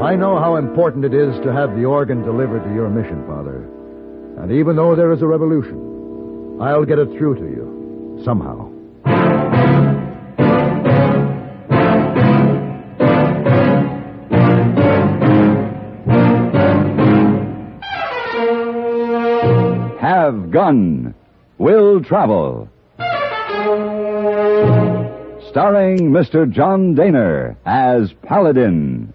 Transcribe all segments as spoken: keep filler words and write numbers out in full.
I know how important it is to have the organ delivered to your mission, Father. And even though there is a revolution, I'll get it through to you, somehow. Have Gun. Will Travel. Starring Mister John Daner as Paladin.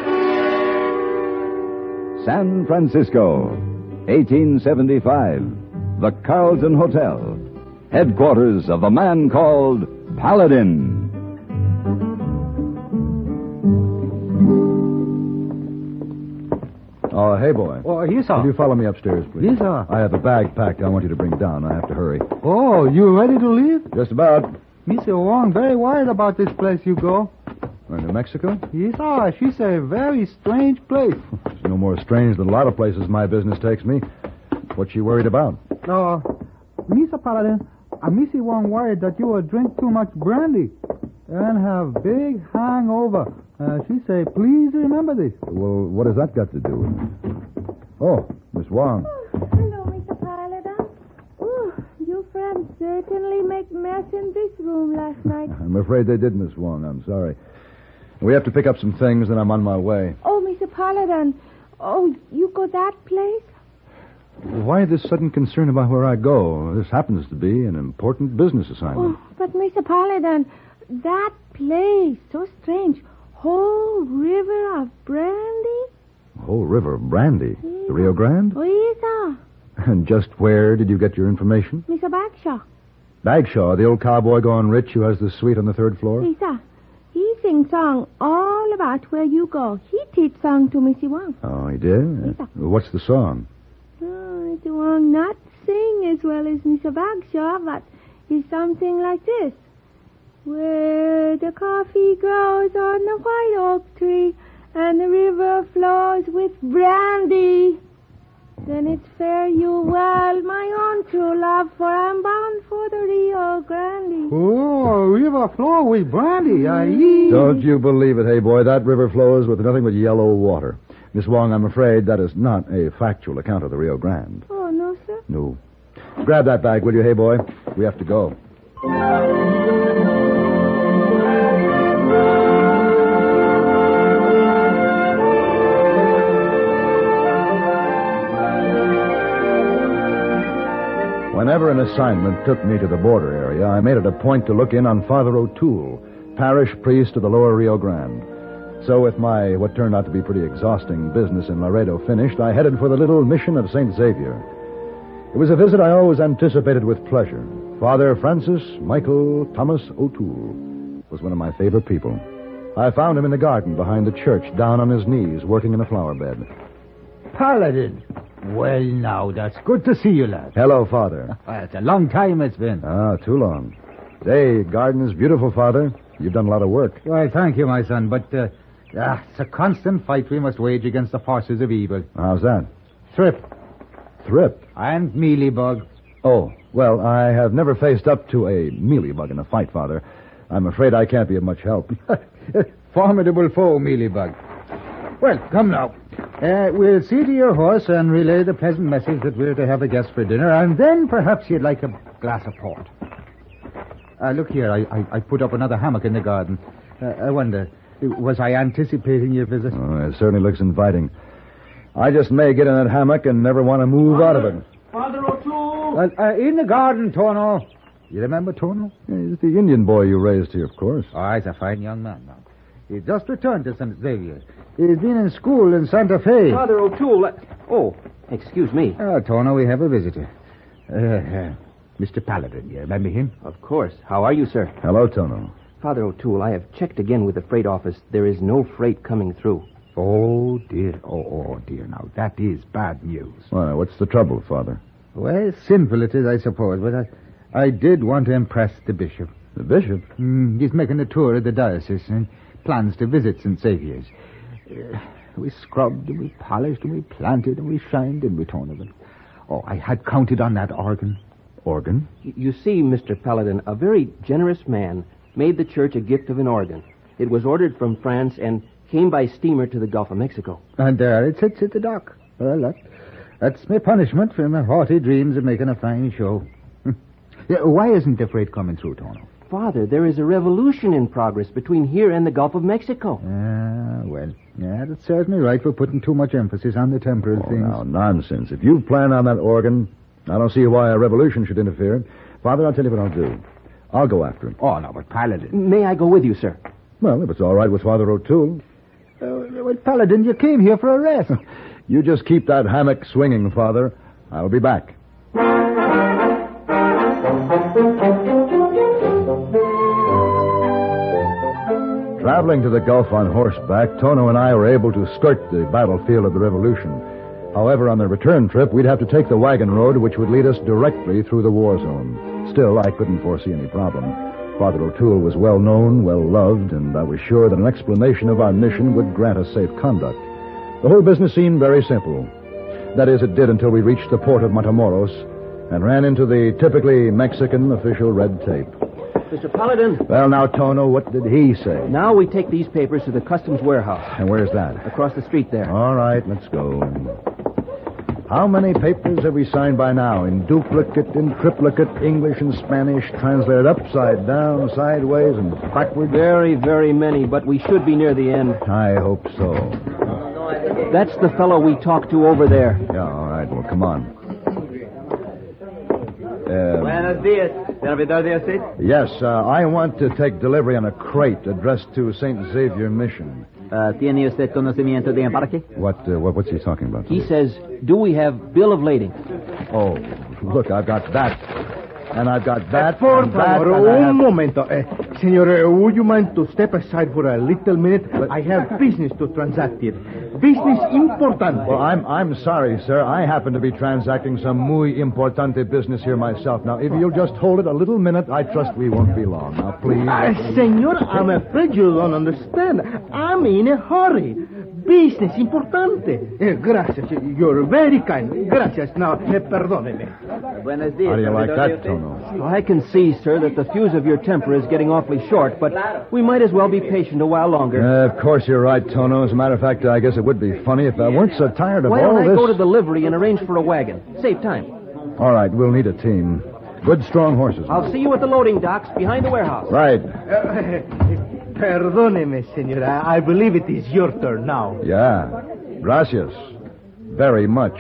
San Francisco, eighteen seventy-five. The Carlton Hotel. Headquarters of the man called Paladin. Oh, hey, boy. Oh, yes, sir. Will you follow me upstairs, please? Yes, sir. I have a bag packed I want you to bring down. I have to hurry. Oh, you ready to leave? Just about. Mister Wong very worried about this place you go. We're in New Mexico? Yes, sir. She's a very strange place. It's no more strange than a lot of places my business takes me. What's she worried about? Uh, Mister Paladin, uh, Missy Wong worried that you will drink too much brandy and have big hangover. Uh, she say, please remember this. Well, what has that got to do with it? Oh, Miss Wong. Oh, hello, Mister Paladin. Oh, you friends certainly make mess in this room last night. I'm afraid they did, Miss Wong. I'm sorry. We have to pick up some things, and I'm on my way. Oh, Mister Paladin. Oh, you go that place? Why this sudden concern about where I go? This happens to be an important business assignment. Oh, but Mister Paladin, that place, so strange. Whole river of brandy? Whole river of brandy? Yeah. The Rio Grande? Oh, yes, sir. And just where did you get your information? Mister Bagshaw. Bagshaw, the old cowboy gone rich who has the suite on the third floor? Yes, sir. He sing song all about where you go. He teach song to Missy Wong. Oh, he did? Yes, sir. What's the song? Oh, Mister Wong not sing as well as Mister Bagshaw, but it's something like this. Where the coffee grows on the white oak tree and the river flows with brandy, then it's fare you well, my own true love, for I'm bound for the Rio Grande. Oh, river flow with brandy. Aye. Don't you believe it, hey boy. That river flows with nothing but yellow water. Miss Wong, I'm afraid that is not a factual account of the Rio Grande. Oh, no, sir? No. Grab that bag, will you, hey boy? We have to go. Whenever an assignment took me to the border area, I made it a point to look in on Father O'Toole, parish priest of the lower Rio Grande. So with my, what turned out to be pretty exhausting business in Laredo finished, I headed for the little mission of Saint Xavier. It was a visit I always anticipated with pleasure. Father Francis Michael Thomas O'Toole was one of my favorite people. I found him in the garden behind the church, down on his knees, working in a flower bed. Paladin. Well, now, that's good to see you, lad. Hello, Father. Well, it's a long time it's been. Ah, too long. Say, garden is beautiful, Father. You've done a lot of work. Well, thank you, my son, but uh, ah, it's a constant fight we must wage against the forces of evil. How's that? Thrip Thrip? and mealybug. Oh, well, I have never faced up to a mealybug in a fight, Father. I'm afraid I can't be of much help. Formidable foe, mealybug. Well, come now. Uh, we'll see to your horse and relay the pleasant message that we're to have a guest for dinner, and then perhaps you'd like a glass of port. Uh, look here, I, I, I put up another hammock in the garden. Uh, I wonder, was I anticipating your visit? Oh, it certainly looks inviting. I just may get in that hammock and never want to move Father, out of it. Father O'Toole! Well, uh, in the garden, Tono. You remember Tono? Yeah, he's the Indian boy you raised here, of course. Oh, he's a fine young man now. He just returned to Saint Xavier. He's been in school in Santa Fe. Father O'Toole, uh, oh, excuse me. Oh, Tono, we have a visitor. Uh, uh, Mister Paladin, you remember him? Of course. How are you, sir? Hello, Tono. Father O'Toole, I have checked again with the freight office. There is no freight coming through. Oh, dear. Oh, oh, dear. Now, that is bad news. Why, what's the trouble, Father? Well, simple it is, I suppose, but I, I did want to impress the bishop. The bishop? Mm, he's making a tour of the diocese and plans to visit Saint Xavier's. Uh, we scrubbed and we polished and we planted and we shined and we toned it. Oh, I had counted on that organ. Organ? Y- You see, Mister Paladin, a very generous man made the church a gift of an organ. It was ordered from France, and Came by steamer to the Gulf of Mexico. And there it sits at the dock. Well, that, that's my punishment for my haughty dreams of making a fine show. Yeah, why isn't the freight coming through, Tono? Father, there is a revolution in progress between here and the Gulf of Mexico. Ah, well, yeah, that serves me right for putting too much emphasis on the temporal Oh, things. now, nonsense. If you've planned on that organ, I don't see why a revolution should interfere. Father, I'll tell you what I'll do. I'll go after him. Oh, no, but Paladin. May I go with you, sir? Well, if it's all right with Father O'Toole. Uh, well, Paladin, you came here for a rest. You just keep that hammock swinging, Father. I'll be back. Traveling to the Gulf on horseback, Tono and I were able to skirt the battlefield of the Revolution. However, on the return trip, we'd have to take the wagon road, which would lead us directly through the war zone. Still, I couldn't foresee any problem. Father O'Toole was well known, well loved, and I was sure that an explanation of our mission would grant us safe conduct. The whole business seemed very simple. That is, it did until we reached the port of Matamoros and ran into the typically Mexican official red tape. Mister Paladin. Well, now, Tono, what did he say? Now we take these papers to the customs warehouse. And where's that? Across the street there. All right, let's go. How many papers have we signed by now? In duplicate, in triplicate, English and Spanish, translated upside down, sideways, and backward? Very, very many, but we should be near the end. I hope so. That's the fellow we talked to over there. Yeah, all right, well, come on. Uh, Buenos dias, servidor de usted. yes, uh, I want to take delivery on a crate addressed to Saint Xavier Mission. Uh, ¿Tiene usted conocimiento de embarque? What, uh, what, what's he talking about? He says, do we have bill of lading? Oh, look, I've got that. And I've got that, Por and that, favor, and I un have... momento. Uh, senor, uh, would you mind to step aside for a little minute? I have business to transact here. Business importante. Well, I'm I'm sorry, sir. I happen to be transacting some muy importante business here myself. Now, if you'll just hold it a little minute, I trust we won't be long. Now, please. Uh, senor, I'm afraid you don't understand. I'm in a hurry. Business importante. Uh, gracias. You're very kind. Gracias. Now, uh, perdóneme. Buenos dias, How do you like servidor de that, usted. Tono? I can see, sir, that the fuse of your temper is getting awfully short, but we might as well be patient a while longer. Uh, of course you're right, Tono. As a matter of fact, I guess it would be funny if I weren't so tired of Why all don't I this. go to the livery and arrange for a wagon? Save time. All right, we'll need a team. Good, strong horses. I'll see you at the loading docks behind the warehouse. Right. Uh, perdóneme, senor. I, I believe it is your turn now. Yeah. Gracias. Very much.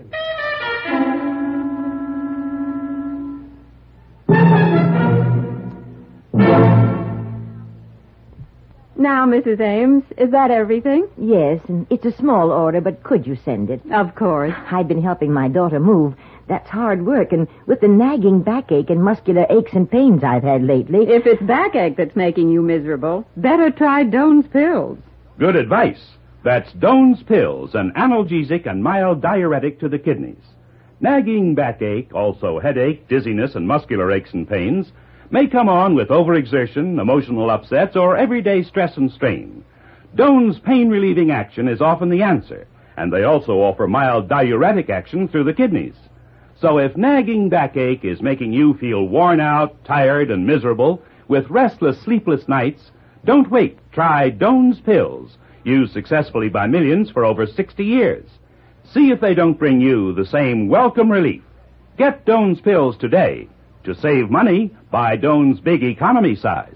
Now, Missus Ames, is that everything? Yes, and it's a small order, but could you send it? Of course. I've been helping my daughter move. That's hard work, and with the nagging backache and muscular aches and pains I've had lately... If it's backache that's making you miserable, better try Doan's Pills. Good advice. That's Doan's Pills, an analgesic and mild diuretic to the kidneys. Nagging backache, also headache, dizziness, and muscular aches and pains may come on with overexertion, emotional upsets, or everyday stress and strain. Doan's pain-relieving action is often the answer, and they also offer mild diuretic action through the kidneys. So if nagging backache is making you feel worn out, tired, and miserable, with restless, sleepless nights, don't wait. Try Doan's Pills, used successfully by millions for over sixty years. See if they don't bring you the same welcome relief. Get Doan's Pills today. To save money, buy Doan's Big Economy size.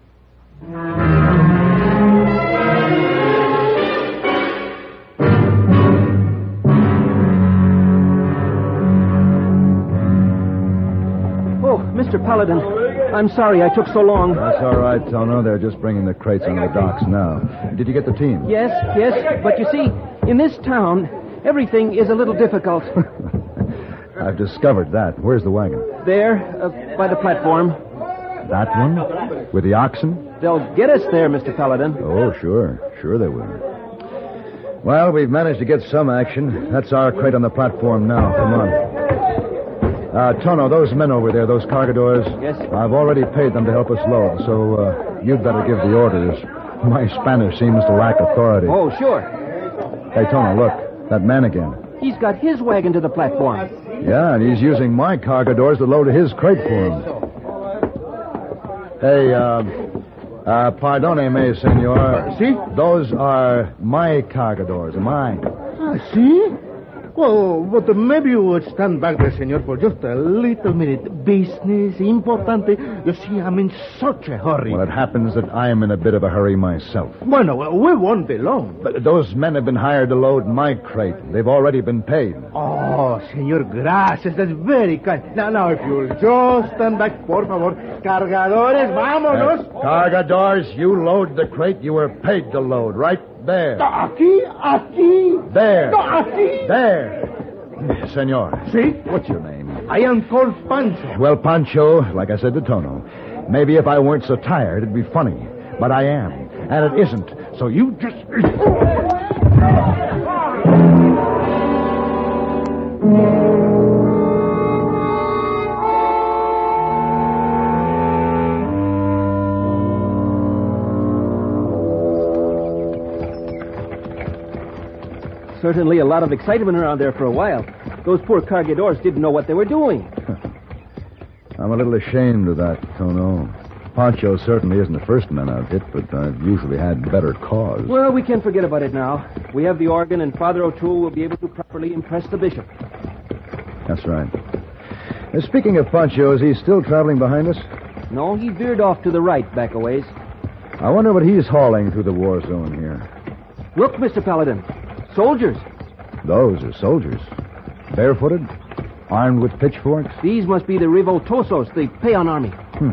Oh, Mister Paladin, I'm sorry I took so long. That's all right, Tono. They're just bringing the crates on the docks now. Did you get the team? Yes, yes, but you see, in this town, everything is a little difficult. I've discovered that. Where's the wagon? There, uh, by the platform. That one? With the oxen? They'll get us there, Mister Paladin. Oh, sure. Sure they will. Well, we've managed to get some action. That's our crate on the platform now. Come on. Uh, Tono, those men over there, those cargadores. Yes? I've already paid them to help us load, so uh, you'd better give the orders. My Spanish seems to lack authority. Oh, sure. Hey, Tono, look. That man again. He's got his wagon to the platform. Yeah, and he's using my cargadores to load his crate for him. Hey, uh, Uh, pardone-me, senor. Si? Those are my cargadores, mine. Ah, si? Well, but maybe you would stand back there, senor, for just a little minute. Business, importante. You see, I'm in such a hurry. Well, it happens that I am in a bit of a hurry myself. Bueno, well, we won't be long. But those men have been hired to load my crate. They've already been paid. Oh, senor, gracias. That's very kind. Now, now, if you'll just stand back, por favor. Cargadores, vámonos. Uh, cargadores, you load the crate you were paid to load. Right there. Aquí, aquí. There. No, aquí. There. Senor. Si? What's your name? I am called Pancho. Well, Pancho, like I said to Tono, maybe if I weren't so tired, it'd be funny. But I am. And it isn't. So you just... Certainly a lot of excitement around there for a while. Those poor cargadores didn't know what they were doing. I'm a little ashamed of that, Tono. Pancho certainly isn't the first man I've hit, but I've usually had better cause. Well, we can forget about it now. We have the organ, and Father O'Toole will be able to properly impress the bishop. That's right. Uh, speaking of Pancho, is he still traveling behind us? No, he veered off to the right back a ways. I wonder what he's hauling through the war zone here. Look, Mister Paladin. Soldiers. Those are soldiers. Barefooted? Armed with pitchforks? These must be the Revoltosos, the Peon army. Hmm.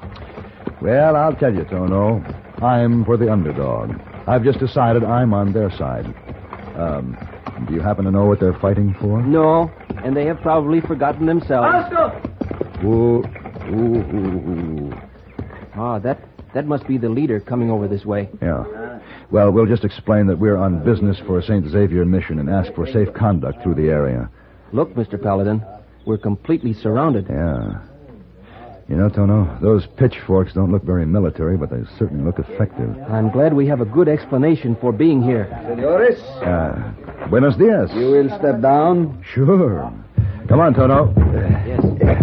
Well, I'll tell you, Tono. I'm for the underdog. I've just decided I'm on their side. Um, do you happen to know what they're fighting for? No, and they have probably forgotten themselves. Ooh, ooh, ooh, ooh. Ah, that, that must be the leader coming over this way. Yeah. Well, we'll just explain that we're on business for Saint Xavier Mission and ask for safe conduct through the area. Look, Mister Paladin, we're completely surrounded. Yeah. You know, Tono, those pitchforks don't look very military, but they certainly look effective. I'm glad we have a good explanation for being here. Senores? Uh, buenos dias. You will step down? Sure. Come on, Tono. Yes.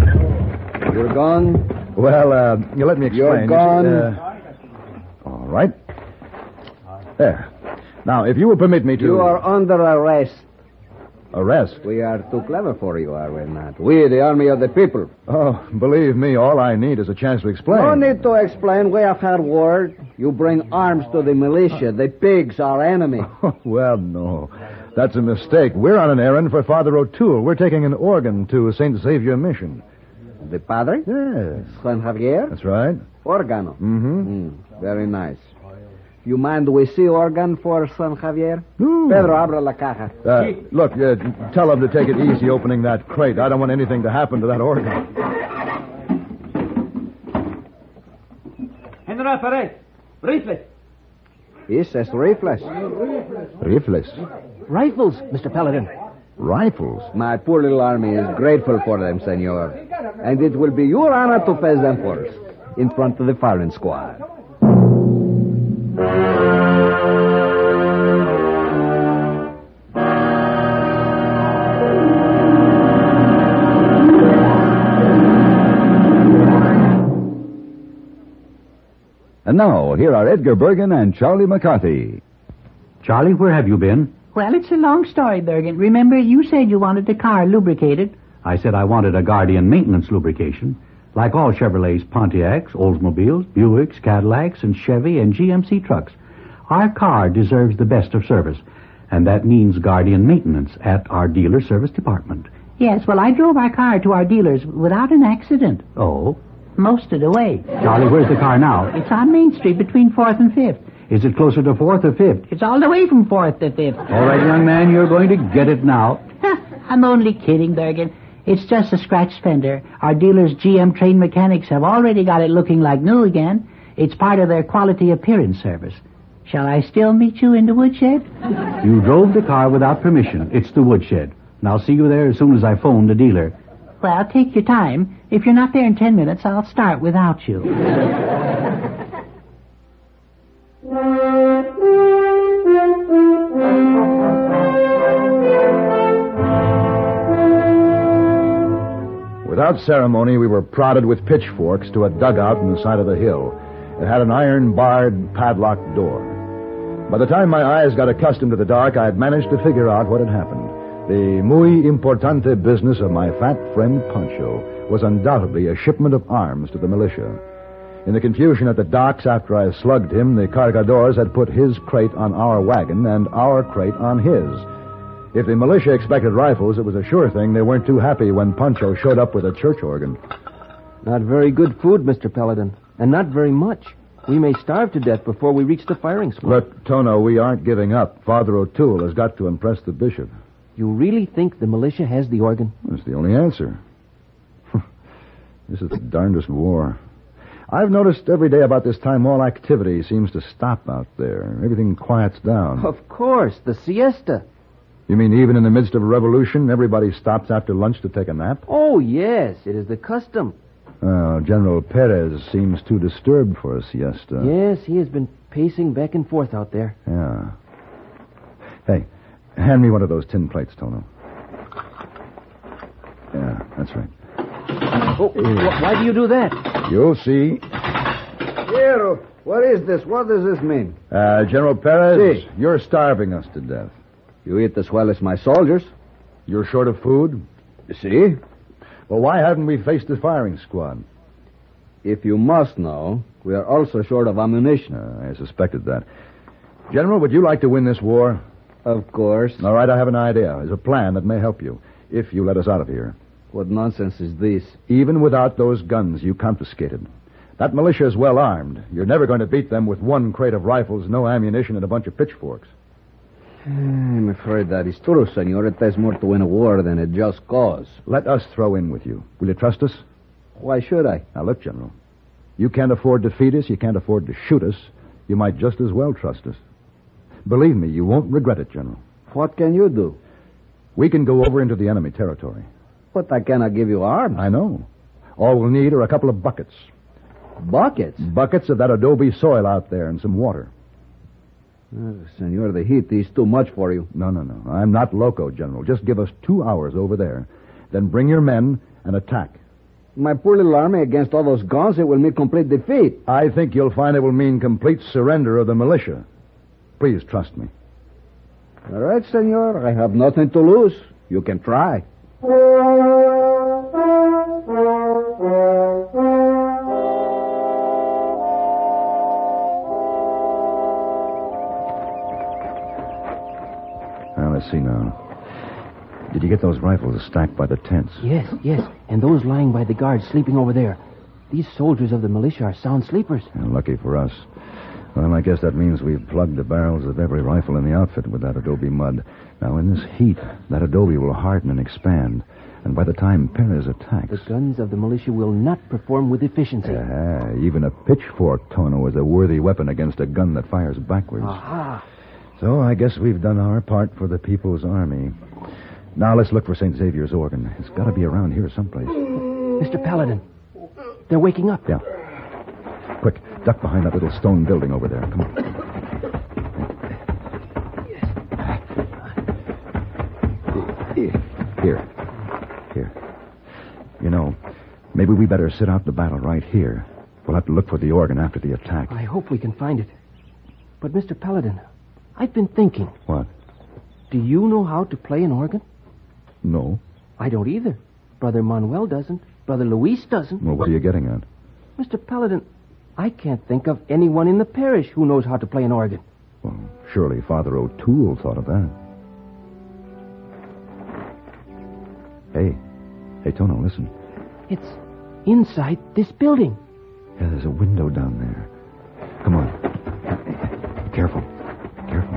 You're gone? Well, uh, you let me explain. You're gone? Uh, all right. There. Now, if you will permit me to... You are under arrest. Arrest? We are too clever for you, are we not? We, the army of the people. Oh, believe me, all I need is a chance to explain. No need to explain. We have had word. You bring arms to the militia. The pigs are enemy. Well, no. That's a mistake. We're on an errand for Father O'Toole. We're taking an organ to Saint Xavier Mission. The padre? Yes. San Javier? That's right. Organo. Mm-hmm. Mm, very nice. You mind we see organ for San Javier? Ooh. Pedro, abra la caja. Uh, look, uh, tell them to take it easy opening that crate. I don't want anything to happen to that organ. General Perez, rifles. Yes, es rifles. Rifles? Rifles, Mister Paladin. Rifles? My poor little army is grateful for them, senor. And it will be your honor to face them first, in front of the firing squad. And now, here are Edgar Bergen and Charlie McCarthy. Charlie, where have you been? Well, it's a long story, Bergen. Remember, you said you wanted the car lubricated. I said I wanted a Guardian maintenance lubrication. Like all Chevrolets, Pontiacs, Oldsmobiles, Buicks, Cadillacs, and Chevy and G M C trucks, our car deserves the best of service. And that means Guardian maintenance at our dealer service department. Yes, well, I drove our car to our dealers without an accident. Oh? Most of the way. Charlie, where's the car now? It's on Main Street between fourth and fifth. Is it closer to fourth or fifth? It's all the way from fourth to fifth. All right, young man, you're going to get it now. I'm only kidding, Bergen. It's just a scratched fender. Our dealer's G M trained mechanics have already got it looking like new again. It's part of their quality appearance service. Shall I still meet you in the woodshed? You drove the car without permission. It's the woodshed. And I'll see you there as soon as I phone the dealer. Well, take your time. If you're not there in ten minutes, I'll start without you. Without ceremony, we were prodded with pitchforks to a dugout in the side of the hill. It had an iron-barred, padlocked door. By the time my eyes got accustomed to the dark, I had managed to figure out what had happened. The muy importante business of my fat friend Pancho was undoubtedly a shipment of arms to the militia. In the confusion at the docks after I slugged him, the cargadores had put his crate on our wagon and our crate on his. If the militia expected rifles, it was a sure thing they weren't too happy when Pancho showed up with a church organ. Not very good food, Mister Paladin, and not very much. We may starve to death before we reach the firing squad. Look, Tono, we aren't giving up. Father O'Toole has got to impress the bishop. You really think the militia has the organ? That's the only answer. This is the darndest war. I've noticed every day about this time all activity seems to stop out there. Everything quiets down. Of course, the siesta. You mean even in the midst of a revolution, everybody stops after lunch to take a nap? Oh, yes, it is the custom. Oh, General Perez seems too disturbed for a siesta. Yes, he has been pacing back and forth out there. Yeah. Hey, hand me one of those tin plates, Tono. Yeah, that's right. Oh, wh- why do you do that? You'll see. Here, what is this? What does this mean? Uh, General Perez, Si. You're starving us to death. You eat as well as my soldiers. You're short of food? See? Well, why haven't we faced the firing squad? If you must know, we are also short of ammunition. Uh, I suspected that. General, would you like to win this war? Of course. All right, I have an idea. There's a plan that may help you, if you let us out of here. What nonsense is this? Even without those guns you confiscated. That militia is well armed. You're never going to beat them with one crate of rifles, no ammunition, and a bunch of pitchforks. I'm afraid that is true, senor. It takes more to win a war than a just cause. Let us throw in with you. Will you trust us? Why should I? Now, look, General. You can't afford to feed us. You can't afford to shoot us. You might just as well trust us. Believe me, you won't regret it, General. What can you do? We can go over into the enemy territory. But I cannot give you arms. I know. All we'll need are a couple of buckets. Buckets? Buckets of that adobe soil out there and some water. Uh, senor, the heat is too much for you. No, no, no. I'm not loco, General. Just give us two hours over there. Then bring your men and attack. My poor little army against all those guns, it will mean complete defeat. I think you'll find it will mean complete surrender of the militia. Please trust me. All right, senor. I have nothing to lose. You can try. Now, let's see now. Did you get those rifles stacked by the tents? Yes, yes. And those lying by the guards sleeping over there. These soldiers of the militia are sound sleepers. Yeah, lucky for us. Well, I guess that means we've plugged the barrels of every rifle in the outfit with that adobe mud. Now, in this heat, that adobe will harden and expand. And by the time Perez attacks... The guns of the militia will not perform with efficiency. Uh, even a pitchfork, Tono, is a worthy weapon against a gun that fires backwards. Aha. So I guess we've done our part for the People's Army. Now let's look for Saint Xavier's organ. It's got to be around here someplace. Mister Paladin, they're waking up. Yeah. Quick, duck behind that little stone building over there. Come on. Here. Here. You know, maybe we better sit out the battle right here. We'll have to look for the organ after the attack. I hope we can find it. But, Mister Paladin, I've been thinking. What? Do you know how to play an organ? No. I don't either. Brother Manuel doesn't. Brother Luis doesn't. Well, what are you getting at? Mister Paladin, I can't think of anyone in the parish who knows how to play an organ. Well, surely Father O'Toole thought of that. Hey. Hey, Tono, listen. It's inside this building. Yeah, there's a window down there. Come on. Careful. Careful.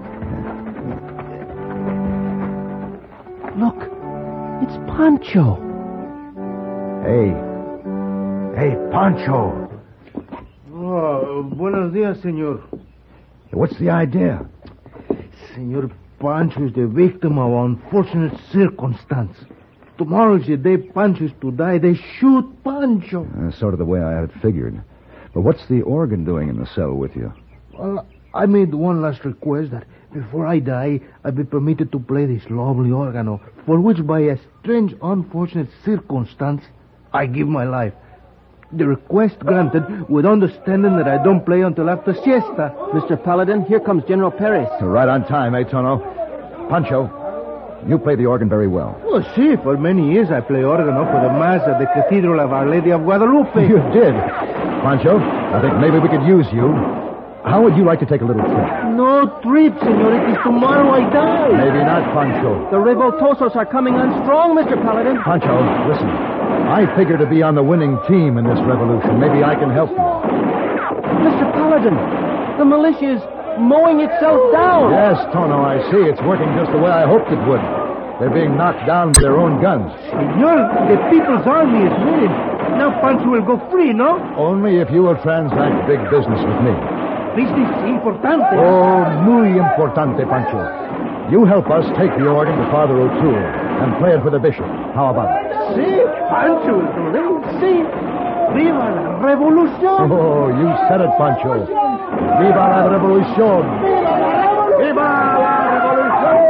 Look. It's Pancho. Hey. Hey, Pancho. Oh, buenos dias, senor. What's the idea? Senor Pancho is the victim of unfortunate circumstance. Tomorrow is the day Pancho is to die. They shoot Pancho. That's sort of the way I had it figured. But what's the organ doing in the cell with you? Well, I made one last request that before I die, I be permitted to play this lovely organ, for which by a strange, unfortunate circumstance, I give my life. The request granted with understanding that I don't play until after siesta. Mister Paladin, here comes General Perez. Right on time, eh, Tono? Pancho, you play the organ very well. Oh, see, for many years I play organ up for the Mass at the Cathedral of Our Lady of Guadalupe. You did. Pancho, I think maybe we could use you. How would you like to take a little trip? No trip, senor. It is tomorrow I die. Maybe not, Pancho. The revoltosos are coming on strong, Mister Paladin. Pancho, listen. I figure to be on the winning team in this revolution. Maybe I can help you. Mister Paladin, the militia is mowing itself down. Yes, Tono, I see. It's working just the way I hoped it would. They're being knocked down with their own guns. Senor, the People's Army is winning. Now Pancho will go free, no? Only if you will transact big business with me. Business importante. Oh, muy importante, Pancho. You help us take the organ to Father O'Toole and play it for the bishop. How about it? See, Pancho will do it. See, viva la revolución. Oh, you said it, Pancho. Viva la revolución. Viva la revolución.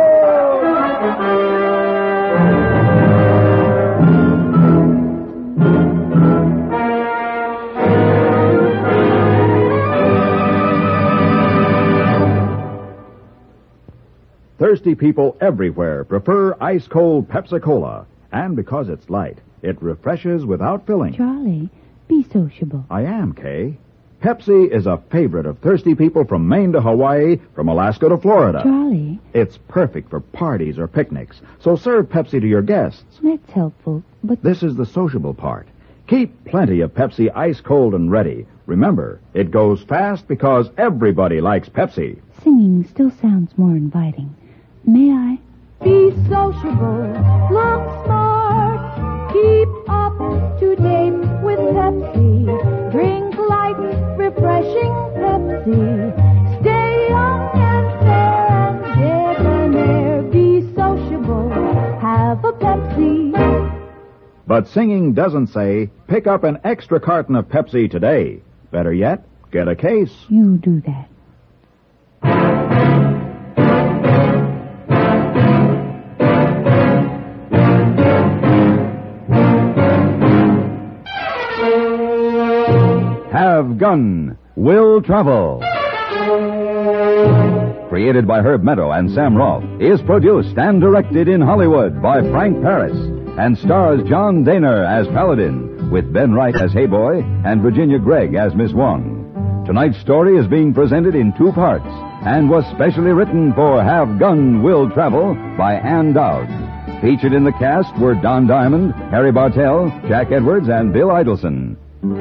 Thirsty people everywhere prefer ice-cold Pepsi-Cola. And because it's light, it refreshes without filling. Charlie, be sociable. I am, Kay. Pepsi is a favorite of thirsty people from Maine to Hawaii, from Alaska to Florida. Charlie. It's perfect for parties or picnics, so serve Pepsi to your guests. That's helpful, but... This is the sociable part. Keep plenty of Pepsi ice-cold and ready. Remember, it goes fast because everybody likes Pepsi. Singing still sounds more inviting. May I? Be sociable, look smart, keep up to date with Pepsi. Drink light, refreshing Pepsi. Stay young and fair and debonair. Be sociable, have a Pepsi. But singing doesn't say, pick up an extra carton of Pepsi today. Better yet, get a case. You do that. Have Gun, Will Travel. Created by Herb Meadow and Sam Roth, is produced and directed in Hollywood by Frank Paris and stars John Daner as Paladin, with Ben Wright as Hayboy and Virginia Gregg as Miss Wong. Tonight's story is being presented in two parts and was specially written for Have Gun, Will Travel by Ann Dowd. Featured in the cast were Don Diamond, Harry Bartell, Jack Edwards, and Bill Idelson.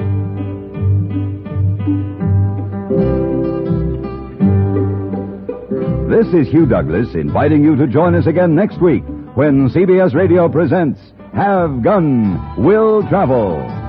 This is Hugh Douglas inviting you to join us again next week when C B S Radio presents Have Gun, Will Travel.